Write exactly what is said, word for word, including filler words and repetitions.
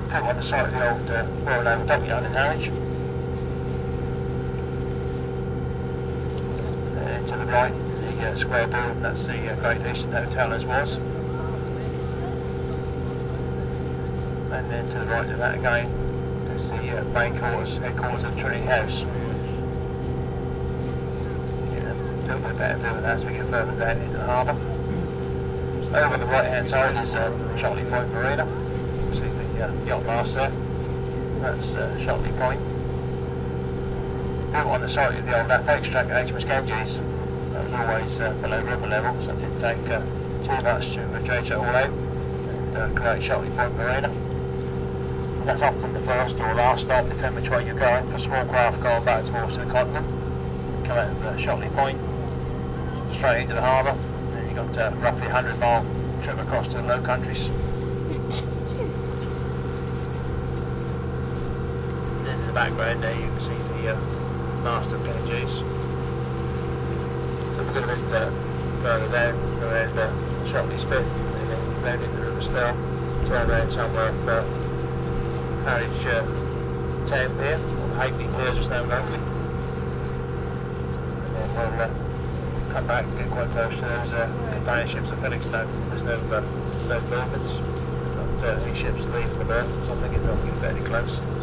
put on the site of the old uh, Royal Naval Dockyard in Harwich. Uh, to the right, the uh, square building, that's the uh, Great Eastern Hotel as was. And then to the right of that again, is the uh, main quarters, headquarters of Trinity House. Yeah, a little bit better view of that as we get further down into the harbour. Over on the right hand side is uh, Shotley Point Marina. See the uh, yacht mast there. That's uh, Shotley Point. Built on the site of the old Apex track at H M S Ganges. That was always uh, below river level, so it didn't take uh, too much to uh, dredge it all out and uh, create Shotley Point Marina. That's often the first or last stop, depending which way you're going, for small craft going back towards the continent. Come out of uh, Shotley Point, straight into the harbour. You've got uh, roughly a hundred mile trip across to the Low Countries. Then in the background there you can see the uh, mast of Ganges. So we're going a bit uh, further down around uh, Shotley Spit and then round into the River Stell, turn around somewhere for Harwich uh, Town Pier, or the Hackney Piers as known locally. And then we'll uh, come back and get quite close to those uh, container ships at Felixstowe. There's no, uh, no movements, not uh, any ships leaving the berth, so I think it'll be fairly close.